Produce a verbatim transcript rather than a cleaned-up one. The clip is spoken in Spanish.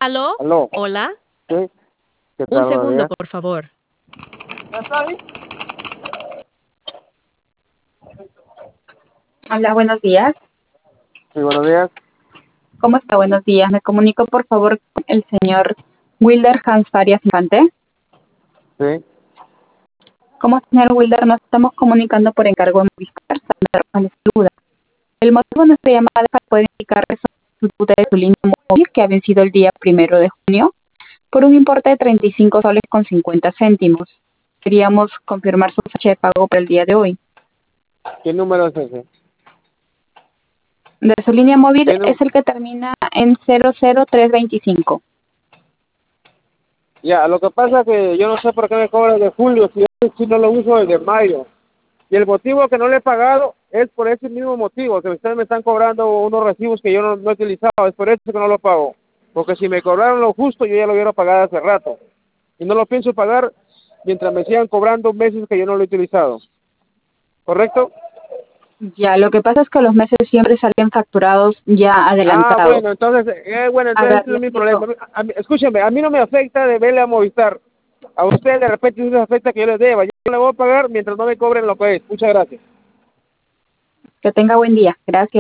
¿Aló? Aló, ¿Hola? sí, ¿qué Un tal? Buenos segundo, días. por favor. Hola, buenos días. Sí, buenos días. ¿Cómo está? Buenos días. Me comunico, por favor, con el señor Wilder Hans Farias Infante. Sí, ¿Cómo, señor Wilder? Nos estamos comunicando por encargo de Movistar. Sandra Rojas le saluda. El motivo de nuestra llamada es para poder indicar la solicitud de su línea móvil que ha vencido el día primero de junio por un importe de treinta y cinco soles con cincuenta céntimos. Queríamos confirmar su fecha de pago para el día de hoy. ¿qué número es ese? De su línea móvil ¿Qué nu- es el que termina en cero cero tres veinticinco. Ya, lo que pasa es que yo no sé por qué me cobran de julio si yo si no lo uso desde mayo. Y el motivo que no le he pagado es por ese mismo motivo, que ustedes me están cobrando unos recibos que yo no, no he utilizado, es por eso que no lo pago. Porque si me cobraron lo justo, yo ya lo hubiera pagado hace rato. Y no lo pienso pagar mientras me sigan cobrando meses que yo no lo he utilizado. ¿Correcto? Ya, lo que pasa es que los meses siempre salen facturados ya Ah, adelantados. bueno, entonces, eh, bueno, A entonces ver, ese le es mi problema. explico. A mí- escúcheme, a mí no me afecta de verle a Movistar. A usted de repente sí les afecta que yo les deba. Yo le voy a pagar mientras no me cobren lo que es. Muchas gracias. Que tenga buen día. Gracias.